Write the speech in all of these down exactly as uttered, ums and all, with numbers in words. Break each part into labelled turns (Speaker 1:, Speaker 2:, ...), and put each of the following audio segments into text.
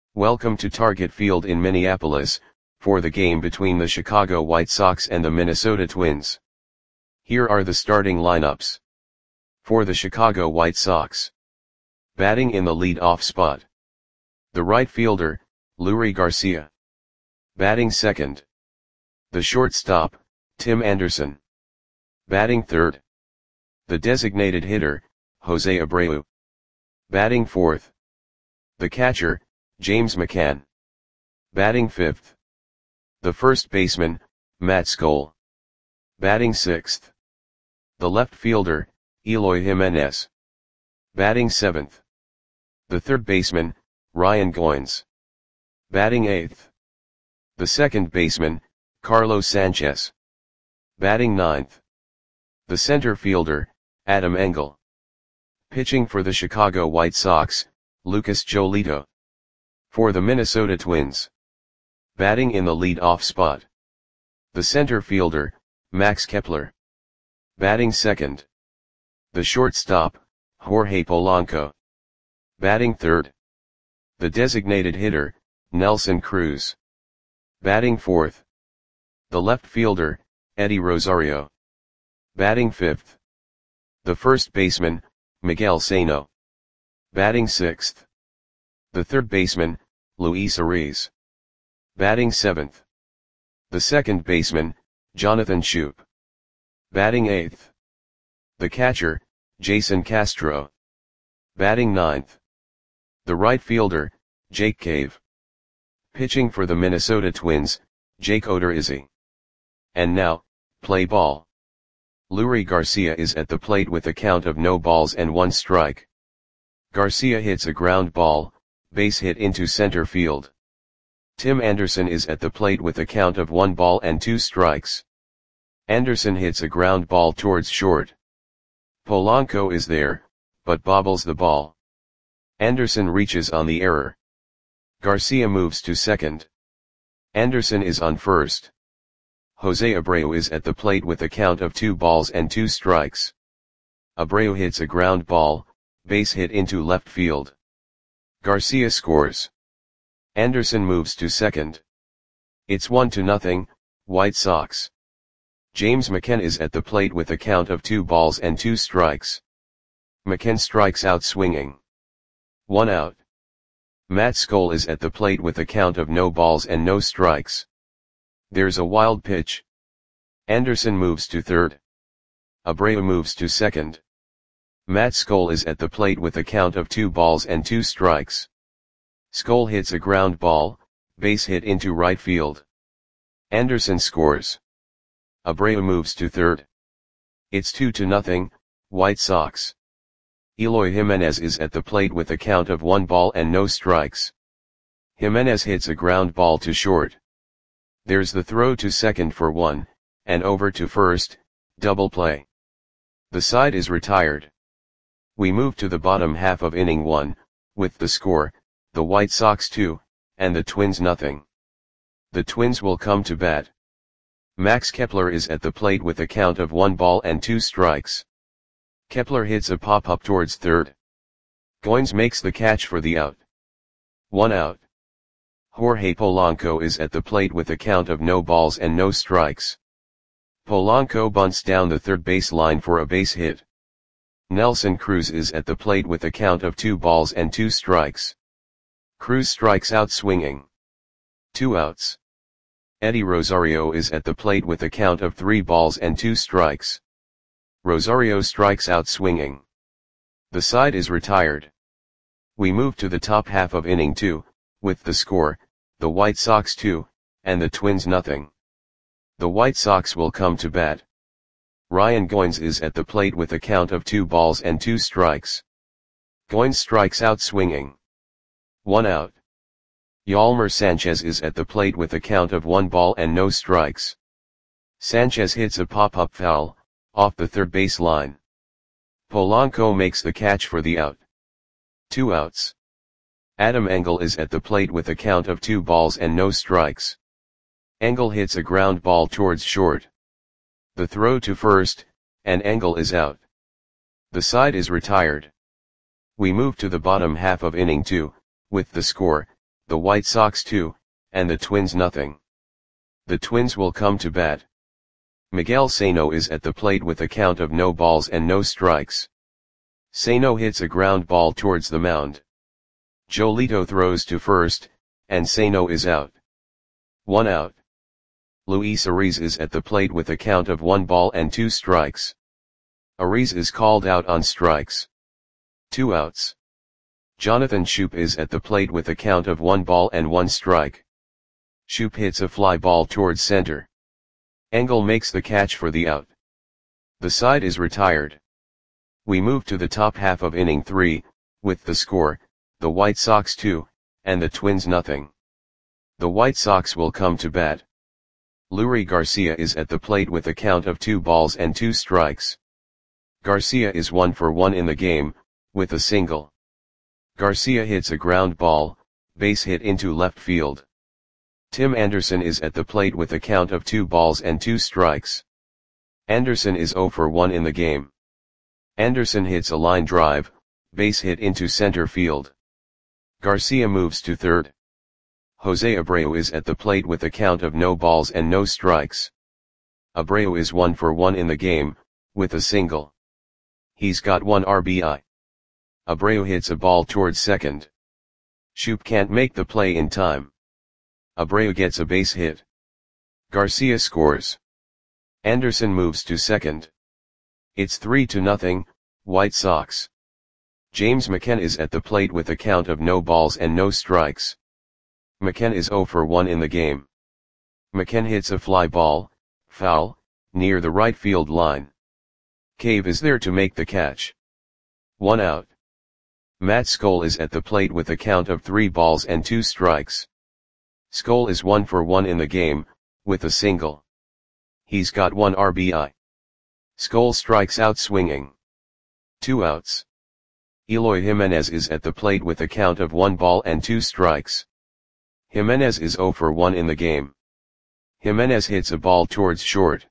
Speaker 1: Welcome to Target Field in Minneapolis, for the game between the Chicago White Sox and the Minnesota Twins. Here are the starting lineups. For the Chicago White Sox. Batting in the lead-off spot. The right fielder, Leury Garcia. Batting second. The shortstop, Tim Anderson. Batting third. The designated hitter, Jose Abreu. Batting fourth. The catcher, James McCann. Batting fifth. The first baseman, Matt Skole. Batting sixth. The left fielder, Eloy Jimenez. Batting seventh. The third baseman, Ryan Goins. Batting eighth. The second baseman, Carlos Sanchez. Batting ninth. The center fielder, Adam Engel. Pitching for the Chicago White Sox, Lucas Giolito. For the Minnesota Twins. Batting in the lead-off spot. The center fielder, Max Kepler. Batting second. The shortstop, Jorge Polanco. Batting third. The designated hitter, Nelson Cruz. Batting fourth. The left fielder, Eddie Rosario. Batting fifth. The first baseman, Miguel Sano. Batting sixth. The third baseman, Luis Ariz. Batting seventh. The second baseman, Jonathan Schoop. Batting eighth. The catcher, Jason Castro. Batting ninth. The right fielder, Jake Cave. Pitching for the Minnesota Twins, Jake Odorizzi. And now, play ball. Leury Garcia is at the plate with a count of no balls and one strike. Garcia hits a ground ball, base hit into center field. Tim Anderson is at the plate with a count of one ball and two strikes. Anderson hits a ground ball towards short. Polanco is there, but bobbles the ball. Anderson reaches on the error. Garcia moves to second. Anderson is on first. Jose Abreu is at the plate with a count of two balls and two strikes. Abreu hits a ground ball, base hit into left field. Garcia scores. Anderson moves to second. It's one to nothing, White Sox. James McCann is at the plate with a count of two balls and two strikes. McCann strikes out swinging. One out. Matt Skole is at the plate with a count of no balls and no strikes. There's a wild pitch. Anderson moves to third. Abreu moves to second. Matt Skole is at the plate with a count of two balls and two strikes. Skole hits a ground ball, base hit into right field. Anderson scores. Abreu moves to third. It's two to nothing, White Sox. Eloy Jimenez is at the plate with a count of one ball and no strikes. Jimenez hits a ground ball to short. There's the throw to second for one, and over to first, double play. The side is retired. We move to the bottom half of inning one, with the score, the White Sox two, and the Twins nothing. The Twins will come to bat. Max Kepler is at the plate with a count of one ball and two strikes. Kepler hits a pop-up towards third. Goins makes the catch for the out. One out. Jorge Polanco is at the plate with a count of no balls and no strikes. Polanco bunts down the third base line for a base hit. Nelson Cruz is at the plate with a count of two balls and two strikes. Cruz strikes out swinging. Two outs. Eddie Rosario is at the plate with a count of three balls and two strikes. Rosario strikes out swinging. The side is retired. We move to the top half of inning two, with the score, the White Sox two, and the Twins nothing. The White Sox will come to bat. Ryan Goins is at the plate with a count of two balls and two strikes. Goins strikes out swinging. One out. Yolmer Sanchez is at the plate with a count of one ball and no strikes. Sanchez hits a pop-up foul, off the third base line. Polanco makes the catch for the out. Two outs. Adam Engel is at the plate with a count of two balls and no strikes. Engel hits a ground ball towards short. The throw to first, and Engel is out. The side is retired. We move to the bottom half of inning two, with the score, the White Sox two, and the Twins nothing. The Twins will come to bat. Miguel Sano is at the plate with a count of no balls and no strikes. Sano hits a ground ball towards the mound. Jolito throws to first, and Sano is out. One out. Luis Ariz is at the plate with a count of one ball and two strikes. Ariz is called out on strikes. Two outs. Jonathan Schoop is at the plate with a count of one ball and one strike. Schoop hits a fly ball towards center. Engel makes the catch for the out. The side is retired. We move to the top half of inning three, with the score, the White Sox two, and the Twins nothing. The White Sox will come to bat. Leury Garcia is at the plate with a count of two balls and two strikes. Garcia is one for one in the game, with a single. Garcia hits a ground ball, base hit into left field. Tim Anderson is at the plate with a count of two balls and two strikes. Anderson is zero for one in the game. Anderson hits a line drive, base hit into center field. Garcia moves to third. Jose Abreu is at the plate with a count of no balls and no strikes. Abreu is one for one in the game, with a single. He's got one R B I. Abreu hits a ball towards second. Schoop can't make the play in time. Abreu gets a base hit. Garcia scores. Anderson moves to second. It's three to nothing, White Sox. James McCann is at the plate with a count of no balls and no strikes. McCann is zero for one in the game. McCann hits a fly ball, foul, near the right field line. Cave is there to make the catch. One out. Matt Skole is at the plate with a count of three balls and two strikes. Skole is one for one in the game, with a single. He's got one R B I. Skole strikes out swinging. Two outs. Eloy Jimenez is at the plate with a count of one ball and two strikes. Jimenez is zero for one in the game. Jimenez hits a ball towards short.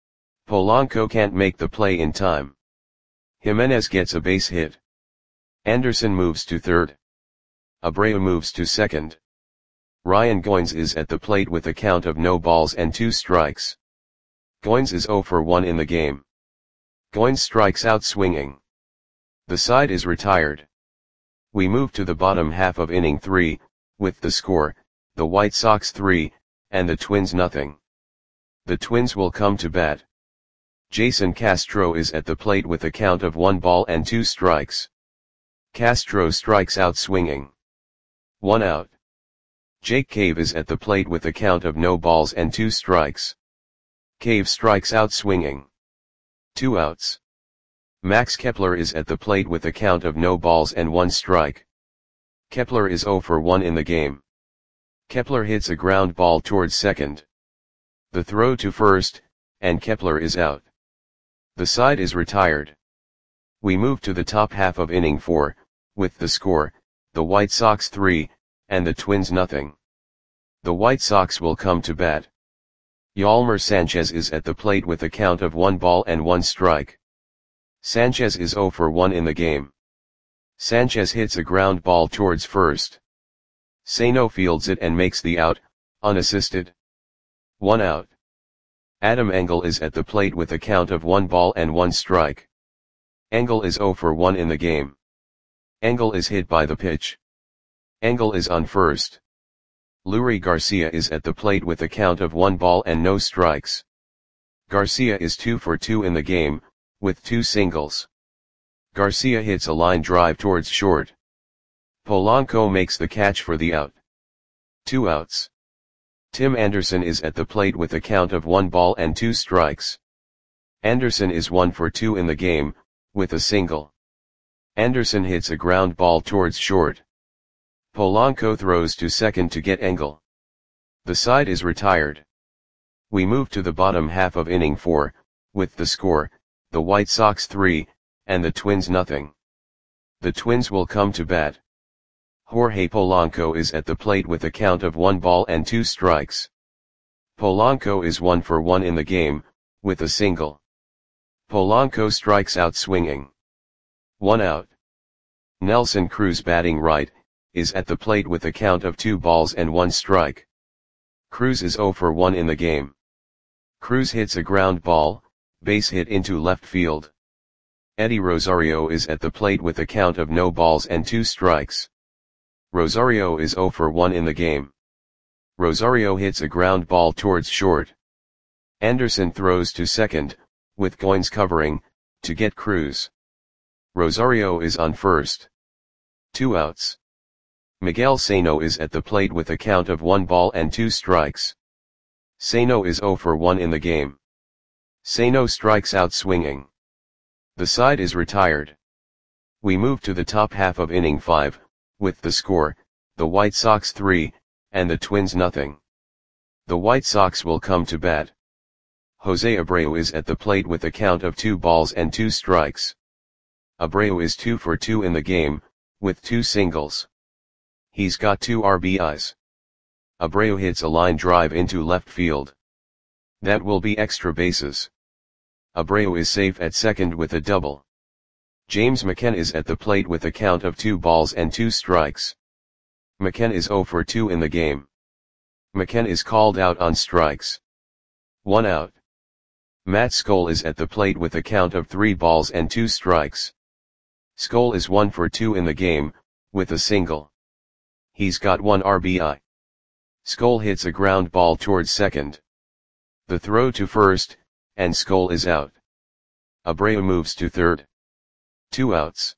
Speaker 1: Polanco can't make the play in time. Jimenez gets a base hit. Anderson moves to third. Abreu moves to second. Ryan Goins is at the plate with a count of no balls and two strikes. Goins is zero for one in the game. Goins strikes out swinging. The side is retired. We move to the bottom half of inning three, with the score, the White Sox three, and the Twins nothing. The Twins will come to bat. Jason Castro is at the plate with a count of one ball and two strikes. Castro strikes out swinging. One out. Jake Cave is at the plate with a count of no balls and two strikes. Cave strikes out swinging. Two outs. Max Kepler is at the plate with a count of no balls and one strike. Kepler is zero for one in the game. Kepler hits a ground ball towards second. The throw to first, and Kepler is out. The side is retired. We move to the top half of inning four, with the score, the White Sox three, and the Twins nothing. The White Sox will come to bat. Yolmer Sanchez is at the plate with a count of one ball and one strike. Sanchez is zero for one in the game. Sanchez hits a ground ball towards first. Sano fields it and makes the out, unassisted. One out. Adam Engel is at the plate with a count of one ball and one strike. Engel is zero for one in the game. Engel is hit by the pitch. Engel is on first. Leury Garcia is at the plate with a count of one ball and no strikes. Garcia is two for two in the game, with two singles. Garcia hits a line drive towards short. Polanco makes the catch for the out. Two outs. Tim Anderson is at the plate with a count of one ball and two strikes. Anderson is one for two in the game, with a single. Anderson hits a ground ball towards short. Polanco throws to second to get Engel. The side is retired. We move to the bottom half of inning four, with the score, the White Sox three, and the Twins nothing. The Twins will come to bat. Jorge Polanco is at the plate with a count of one ball and two strikes. Polanco is one for one in the game, with a single. Polanco strikes out swinging. One out. Nelson Cruz batting right, is at the plate with a count of two balls and one strike. Cruz is zero for one in the game. Cruz hits a ground ball, base hit into left field. Eddie Rosario is at the plate with a count of no balls and two strikes. Rosario is zero for one in the game. Rosario hits a ground ball towards short. Anderson throws to second, with Goins covering, to get Cruz. Rosario is on first. Two outs. Miguel Sano is at the plate with a count of one ball and two strikes. Sano is zero for one in the game. Sano strikes out swinging. The side is retired. We move to the top half of inning five, with the score, the White Sox three, and the Twins nothing. The White Sox will come to bat. Jose Abreu is at the plate with a count of two balls and two strikes. Abreu is two for two in the game, with two singles. He's got two R B Is. Abreu hits a line drive into left field. That will be extra bases. Abreu is safe at second with a double. James McCann is at the plate with a count of two balls and two strikes. McCann is zero for two in the game. McCann is called out on strikes. One out. Matt Skole is at the plate with a count of three balls and two strikes. Skole is one for two in the game, with a single. He's got one R B I. Skole hits a ground ball towards second. The throw to first, and Skole is out. Abreu moves to third. Two outs.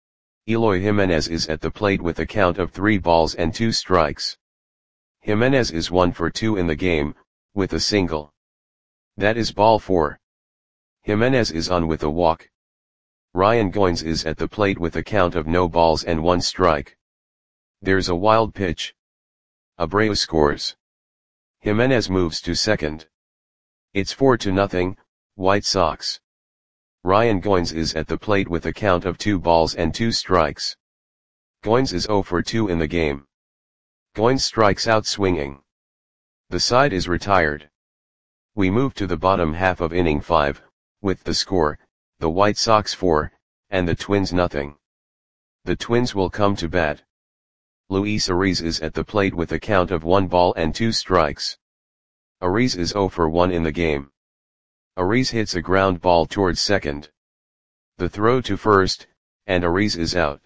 Speaker 1: Eloy Jimenez is at the plate with a count of three balls and two strikes. Jimenez is one for two in the game, with a single. That is ball four. Jimenez is on with a walk. Ryan Goins is at the plate with a count of no balls and one strike. There's a wild pitch. Abreu scores. Jimenez moves to second. It's four to nothing, White Sox. Ryan Goins is at the plate with a count of two balls and two strikes. Goins is zero for two in the game. Goins strikes out swinging. The side is retired. We move to the bottom half of inning five, with the score, the White Sox four, and the Twins nothing. The Twins will come to bat. Luis Ariz is at the plate with a count of one ball and two strikes. Ariz is zero for one in the game. Ariz hits a ground ball towards second. The throw to first, and Ariz is out.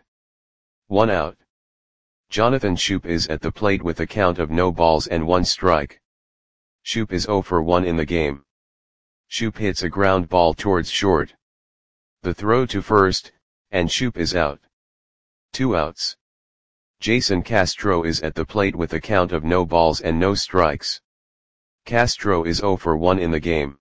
Speaker 1: One out. Jonathan Schoop is at the plate with a count of no balls and one strike. Schoop is zero for one in the game. Schoop hits a ground ball towards short. The throw to first, and Schoop is out. Two outs. Jason Castro is at the plate with a count of no balls and no strikes. Castro is zero for one in the game.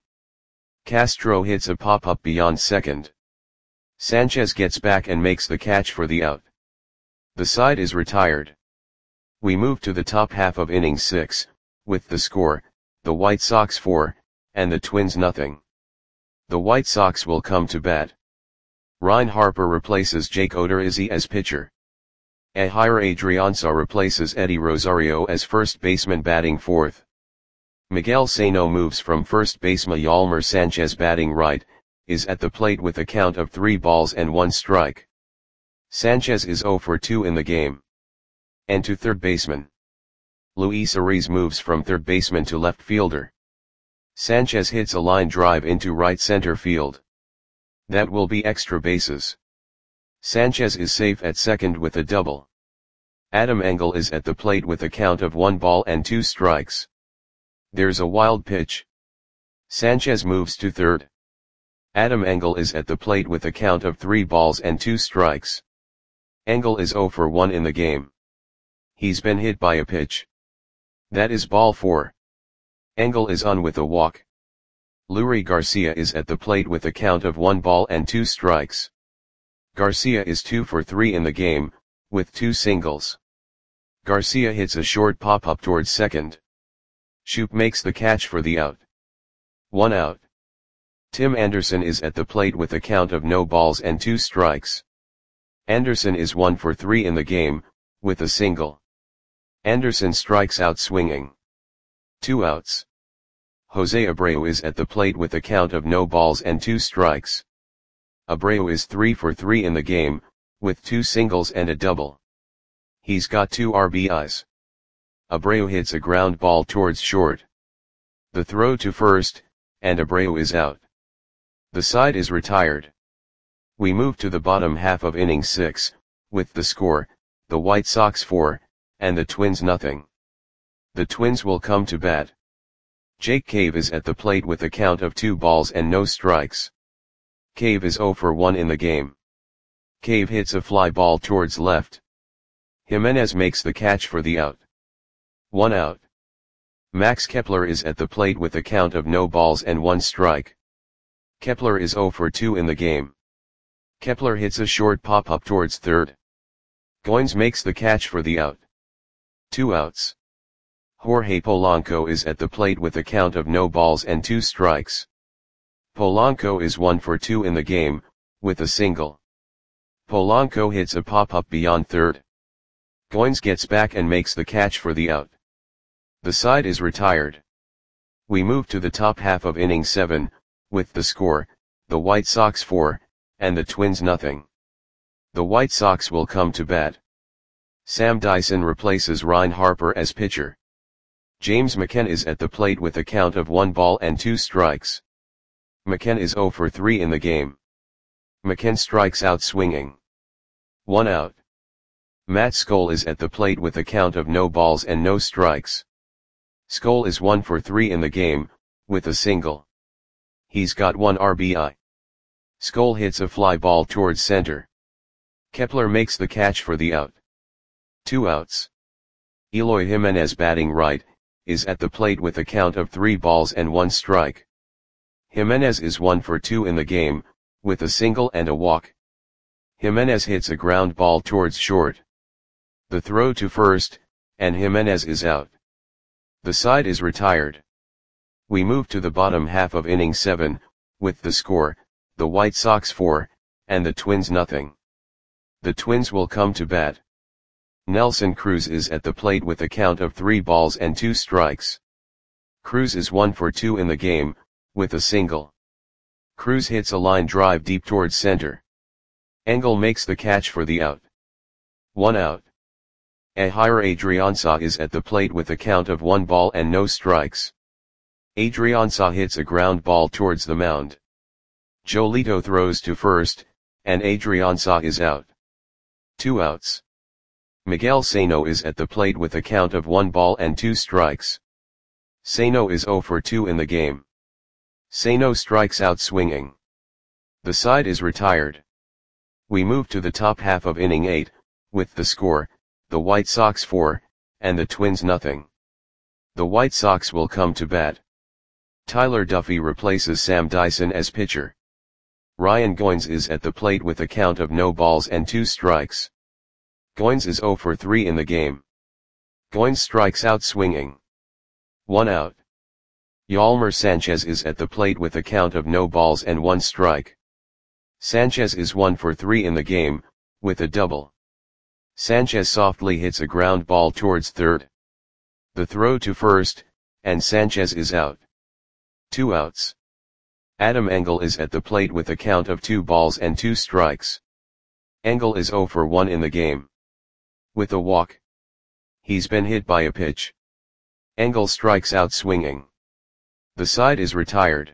Speaker 1: Castro hits a pop-up beyond second. Sanchez gets back and makes the catch for the out. The side is retired. We move to the top half of inning six, with the score, the White Sox four, and the Twins nothing. The White Sox will come to bat. Ryan Harper replaces Jake Odorizzi as pitcher. Ehire Adrianza replaces Eddie Rosario as first baseman batting fourth. Miguel Sano moves from first baseman Yalmer Sanchez batting right, is at the plate with a count of three balls and one strike. Sanchez is zero for two in the game. And to third baseman. Luis Ariz moves from third baseman to left fielder. Sanchez hits a line drive into right center field. That will be extra bases. Sanchez is safe at second with a double. Adam Engel is at the plate with a count of one ball and two strikes. There's a wild pitch. Sanchez moves to third. Adam Engel is at the plate with a count of three balls and two strikes. Engel is zero for one in the game. He's been hit by a pitch. That is ball four. Engel is on with a walk. Leury Garcia is at the plate with a count of one ball and two strikes. Garcia is two for three in the game, with two singles. Garcia hits a short pop-up towards second. Schoop makes the catch for the out. One out. Tim Anderson is at the plate with a count of no balls and two strikes. Anderson is one for three in the game, with a single. Anderson strikes out swinging. Two outs. Jose Abreu is at the plate with a count of no balls and two strikes. Abreu is three for three in the game, with two singles and a double. He's got two R B Is. Abreu hits a ground ball towards short. The throw to first, and Abreu is out. The side is retired. We move to the bottom half of inning six, with the score, the White Sox four, and the Twins nothing. The Twins will come to bat. Jake Cave is at the plate with a count of two balls and no strikes. Cave is zero for one in the game. Cave hits a fly ball towards left. Jimenez makes the catch for the out. One out. Max Kepler is at the plate with a count of no balls and one strike. Kepler is zero for two in the game. Kepler hits a short pop-up towards third. Goins makes the catch for the out. Two outs. Jorge Polanco is at the plate with a count of no balls and two strikes. Polanco is one for two in the game, with a single. Polanco hits a pop-up beyond third. Goins gets back and makes the catch for the out. The side is retired. We move to the top half of inning seven, with the score, the White Sox four, and the Twins nothing. The White Sox will come to bat. Sam Dyson replaces Ryan Harper as pitcher. James McCann is at the plate with a count of one ball and two strikes. McCann is zero for three in the game. McCann strikes out swinging. One out. Matt Skole is at the plate with a count of no balls and no strikes. Skole is one for three in the game, with a single. He's got one R B I. Skole hits a fly ball towards center. Kepler makes the catch for the out. Two outs. Eloy Jimenez, batting right, is at the plate with a count of three balls and one strike. Jimenez is one for two in the game, with a single and a walk. Jimenez hits a ground ball towards short. The throw to first, and Jimenez is out. The side is retired. We move to the bottom half of inning seven, with the score, the White Sox four, and the Twins nothing. The Twins will come to bat. Nelson Cruz is at the plate with a count of three balls and two strikes. Cruz is one for two in the game, with a single. Cruz hits a line drive deep towards center. Engel makes the catch for the out. One out. Ehire Adrianza is at the plate with a count of one ball and no strikes. Adrianza hits a ground ball towards the mound. Jolito throws to first, and Adrianza is out. Two outs. Miguel Sano is at the plate with a count of one ball and two strikes. Sano is zero for two in the game. Sano strikes out swinging. The side is retired. We move to the top half of inning eight, with the score, the White Sox four, and the Twins nothing. The White Sox will come to bat. Tyler Duffy replaces Sam Dyson as pitcher. Ryan Goins is at the plate with a count of no balls and two strikes. Goins is zero for three in the game. Goins strikes out swinging. One out. Yolmer Sanchez is at the plate with a count of no balls and one strike. Sanchez is one for three in the game, with a double. Sanchez softly hits a ground ball towards third. The throw to first, and Sanchez is out. Two outs. Adam Engel is at the plate with a count of two balls and two strikes. Engel is zero for one in the game. With a walk. He's been hit by a pitch. Engel strikes out swinging. The side is retired.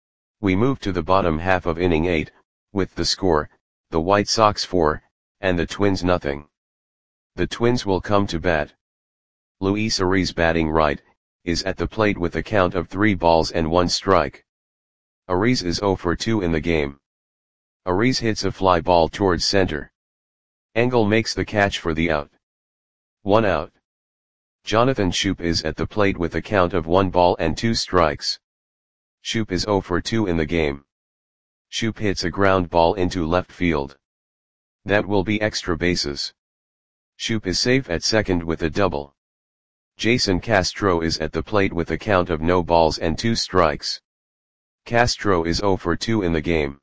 Speaker 1: We move to the bottom half of inning eight, with the score, the White Sox four, and the Twins nothing. The Twins will come to bat. Luis Ariz, batting right, is at the plate with a count of three balls and one strike. Ariz is zero for two in the game. Ariz hits a fly ball towards center. Engel makes the catch for the out. One out. Jonathan Schoop is at the plate with a count of one ball and two strikes. Schoop is zero for two in the game. Schoop hits a ground ball into left field. That will be extra bases. Schoop is safe at second with a double. Jason Castro is at the plate with a count of no balls and two strikes. Castro is zero for two in the game.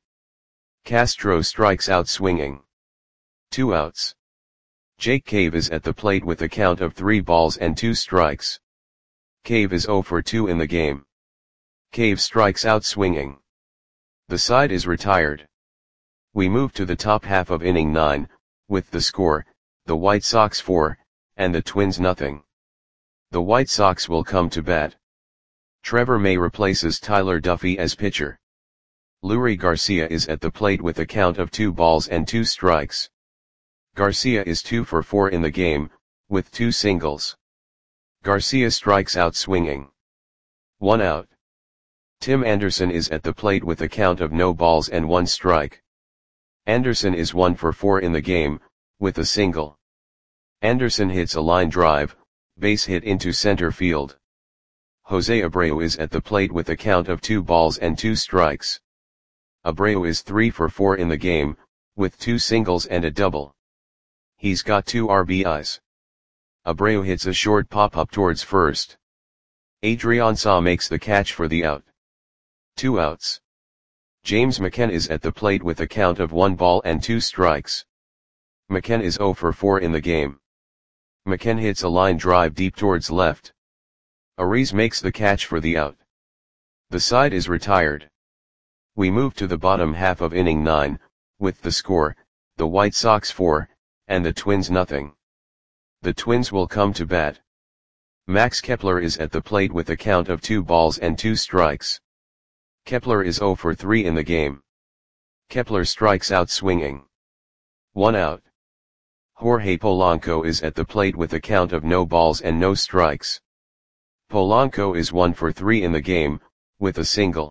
Speaker 1: Castro strikes out swinging. Two outs. Jake Cave is at the plate with a count of three balls and two strikes. Cave is zero for two in the game. Cave strikes out swinging. The side is retired. We move to the top half of inning nine, with the score, the White Sox four, and the Twins nothing. The White Sox will come to bat. Trevor May replaces Tyler Duffey as pitcher. Leury Garcia is at the plate with a count of two balls and two strikes. Garcia is two for four in the game, with two singles. Garcia strikes out swinging. One out. Tim Anderson is at the plate with a count of no balls and one strike. Anderson is one for four in the game, with a single. Anderson hits a line drive, base hit into center field. Jose Abreu is at the plate with a count of two balls and two strikes. Abreu is three for four in the game, with two singles and a double. He's got two R B Is. Abreu hits a short pop-up towards first. Adrian Saw makes the catch for the out. Two outs. James McCann is at the plate with a count of one ball and two strikes. McCann is zero for four in the game. McCann hits a line drive deep towards left. Ariz makes the catch for the out. The side is retired. We move to the bottom half of inning nine, with the score, the White Sox four, and the Twins nothing. The Twins will come to bat. Max Kepler is at the plate with a count of two balls and two strikes. Kepler is zero for three in the game. Kepler strikes out swinging. One out. Jorge Polanco is at the plate with a count of no balls and no strikes. Polanco is one for three in the game, with a single.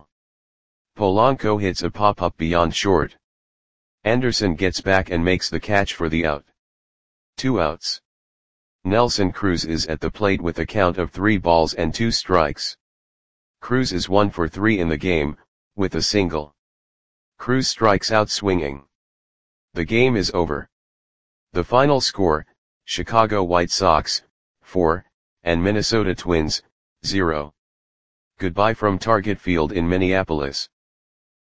Speaker 1: Polanco hits a pop-up beyond short. Anderson gets back and makes the catch for the out. Two outs. Nelson Cruz is at the plate with a count of three balls and two strikes. Cruz is one for three in the game, with a single. Cruz strikes out swinging. The game is over. The final score, Chicago White Sox, four, and Minnesota Twins, zero. Goodbye from Target Field in Minneapolis.